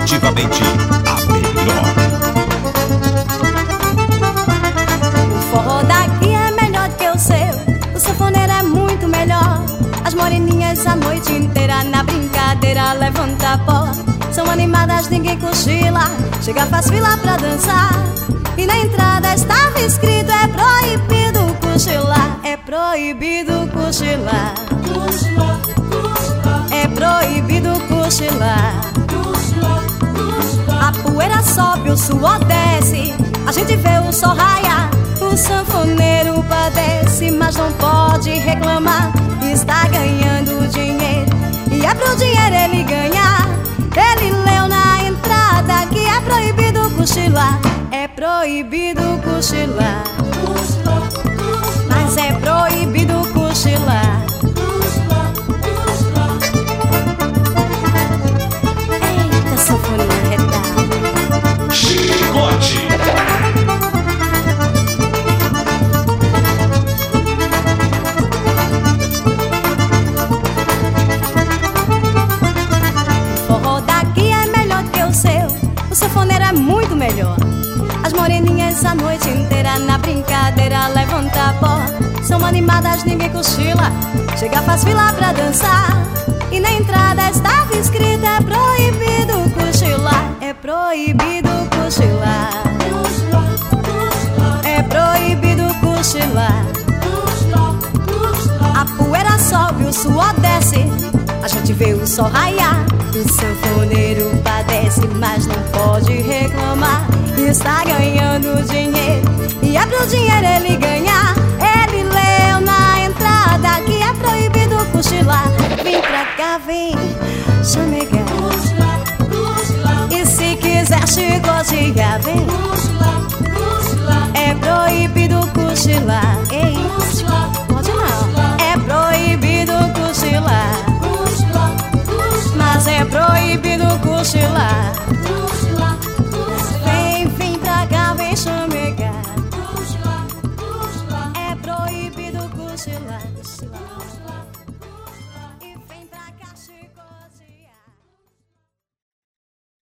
definitivamente a melhor. O forró daqui é melhor do que o seu, o sanfoneiro é muito melhor. As moreninhas a noite inteira na brincadeira levanta pó. São animadas, ninguém cochila, chega faz fila pra dançar. E na entrada estava escrito: é proibido cochilar, é proibido cochilar, é proibido cochilar. A poeira sobe, o suor desce, a gente vê o sol raiar. O sanfoneiro padece, mas não pode reclamar. Está ganhando dinheiro e é pro dinheiro ele ganhar. Ele leu na entrada que é proibido cochilar, é proibido cochilar, mas é proibido cochilar. Eita, sanfoninha retada. Chicote. O sanfoneiro é muito melhor. As moreninhas a noite inteira na brincadeira levanta pó. São animadas, ninguém cochila, chega faz fila pra dançar. E na entrada estava escrito: é proibido cochilar, é proibido cochilar, é proibido cochilar. A poeira sobe, o suor desce, a gente vê o sol raiar. O sanfoneiro padece, mas não pode reclamar. Está ganhando dinheiro e é pro dinheiro ele ganhar. Ele leu na entrada que é proibido cochilar. Vem pra cá, vem chamegar. E se quiser chicotear, vem. É proibido cochilar.